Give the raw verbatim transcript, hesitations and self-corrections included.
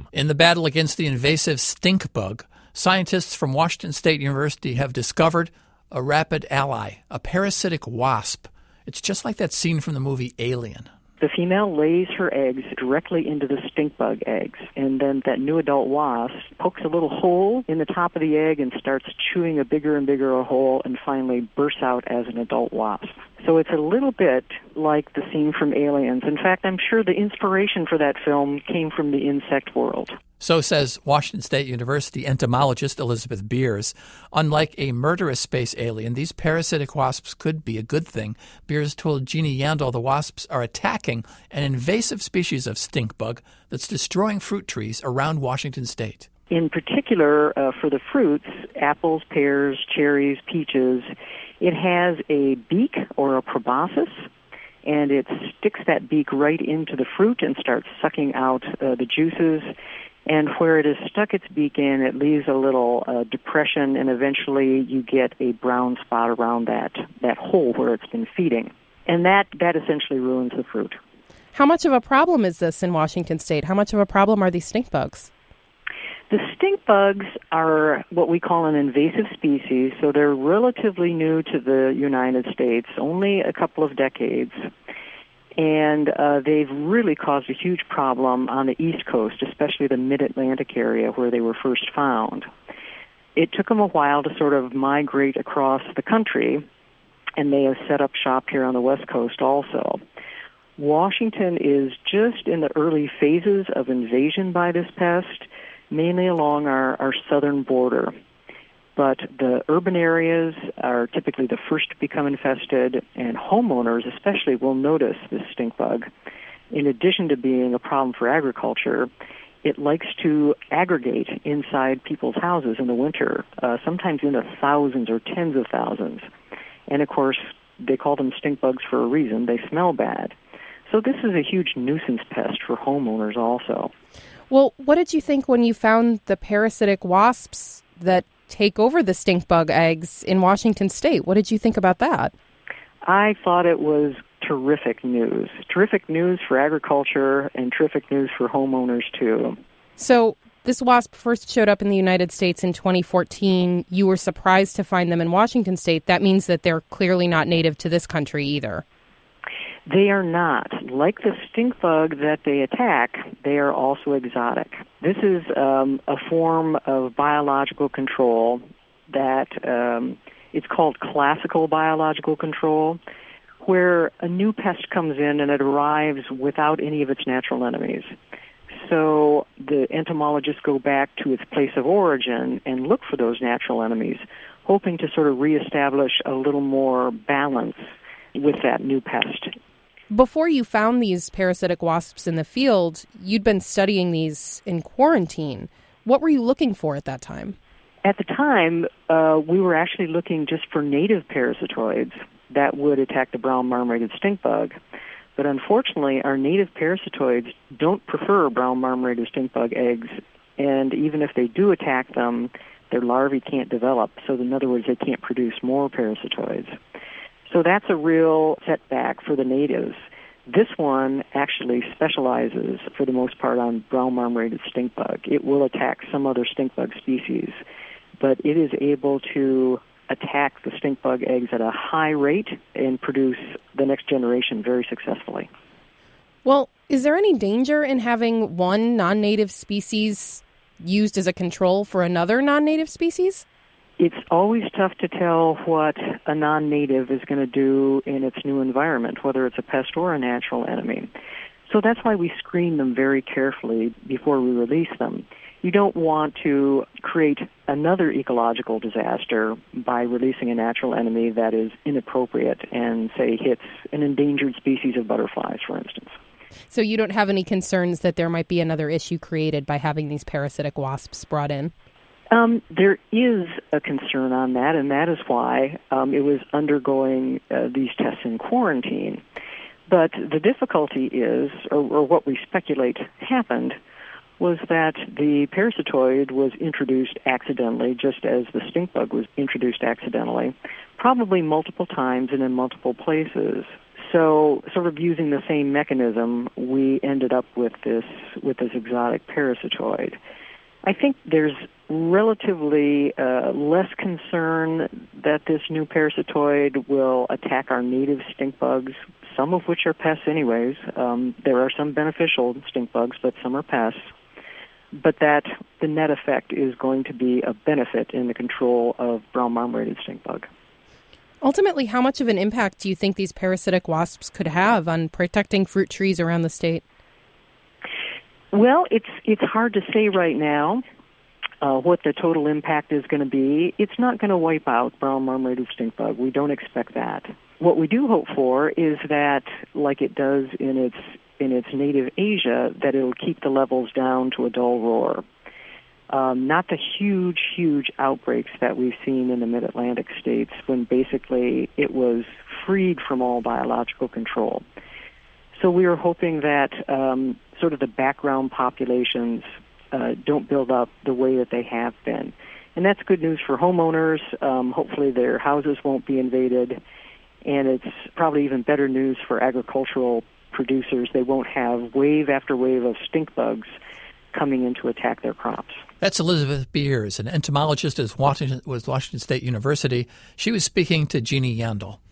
In the battle against the invasive stink bug, scientists from Washington State University have discovered a rapid ally, a parasitic wasp. It's just like that scene from the movie Alien. The female lays her eggs directly into the stink bug eggs, and then that new adult wasp pokes a little hole in the top of the egg and starts chewing a bigger and bigger hole and finally bursts out as an adult wasp. So it's a little bit like the scene from Aliens. In fact, I'm sure the inspiration for that film came from the insect world. So says Washington State University entomologist Elizabeth Beers. Unlike a murderous space alien, these parasitic wasps could be a good thing. Beers told Jeannie Yandel the wasps are attacking an invasive species of stink bug that's destroying fruit trees around Washington State. In particular, uh, for the fruits, apples, pears, cherries, peaches, it has a beak or a proboscis, and it sticks that beak right into the fruit and starts sucking out uh, the juices. And where it has stuck its beak in, it leaves a little uh, depression, and eventually you get a brown spot around that, that hole where it's been feeding. And that, that essentially ruins the fruit. How much of a problem is this in Washington State? How much of a problem are these stink bugs? The stink bugs are what we call an invasive species, so they're relatively new to the United States, only a couple of decades. And uh, they've really caused a huge problem on the East Coast, especially the Mid-Atlantic area where they were first found. It took them a while to sort of migrate across the country, and they have set up shop here on the West Coast also. Washington is just in the early phases of invasion by this pest, mainly along our, our southern border. But the urban areas are typically the first to become infested, and homeowners especially will notice this stink bug. In addition to being a problem for agriculture, it likes to aggregate inside people's houses in the winter, uh, sometimes in the thousands or tens of thousands. And of course, they call them stink bugs for a reason. They smell bad. So this is a huge nuisance pest for homeowners also. Well, what did you think when you found the parasitic wasps that take over the stink bug eggs in Washington State? What did you think about that? I thought it was terrific news. Terrific news for agriculture and terrific news for homeowners, too. So this wasp first showed up in the United States in twenty fourteen. You were surprised to find them in Washington State. That means that they're clearly not native to this country either. They are not. Like the stink bug that they attack, they are also exotic. This is um, a form of biological control that um, it's called classical biological control, where a new pest comes in and it arrives without any of its natural enemies. So the entomologists go back to its place of origin and look for those natural enemies, hoping to sort of reestablish a little more balance with that new pest. Before you found these parasitic wasps in the field, you'd been studying these in quarantine. What were you looking for at that time? At the time, uh, we were actually looking just for native parasitoids that would attack the brown marmorated stink bug. But unfortunately, our native parasitoids don't prefer brown marmorated stink bug eggs, and even if they do attack them, their larvae can't develop. So in other words, they can't produce more parasitoids. So that's a real setback for the natives. This one actually specializes, for the most part, on brown marmorated stink bug. It will attack some other stink bug species, but it is able to attack the stink bug eggs at a high rate and produce the next generation very successfully. Well, is there any danger in having one non-native species used as a control for another non-native species? It's always tough to tell what a non-native is going to do in its new environment, whether it's a pest or a natural enemy. So that's why we screen them very carefully before we release them. You don't want to create another ecological disaster by releasing a natural enemy that is inappropriate and, say, hits an endangered species of butterflies, for instance. So you don't have any concerns that there might be another issue created by having these parasitic wasps brought in? Um, there is a concern on that, and that is why um, it was undergoing uh, these tests in quarantine. But the difficulty is, or, or what we speculate happened, was that the parasitoid was introduced accidentally, just as the stink bug was introduced accidentally, probably multiple times and in multiple places. so, sort of using the same mechanism, we ended up with this with this exotic parasitoid. I think there's relatively uh, less concern that this new parasitoid will attack our native stink bugs, some of which are pests anyways. Um, there are some beneficial stink bugs, but some are pests. But that the net effect is going to be a benefit in the control of brown marmorated stink bug. Ultimately, how much of an impact do you think these parasitic wasps could have on protecting fruit trees around the state? Well, it's it's hard to say right now uh, what the total impact is going to be. It's not going to wipe out brown marmorated stink bug. We don't expect that. What we do hope for is that, like it does in its in its native Asia, that it'll keep the levels down to a dull roar. Um, not the huge, huge outbreaks that we've seen in the mid-Atlantic states when basically it was freed from all biological control. So we are hoping that um, sort of the background populations uh, don't build up the way that they have been. And that's good news for homeowners. Um, hopefully their houses won't be invaded. And it's probably even better news for agricultural producers. They won't have wave after wave of stink bugs coming in to attack their crops. That's Elizabeth Beers, an entomologist at Washington, with Washington State University. She was speaking to Jeannie Yandel.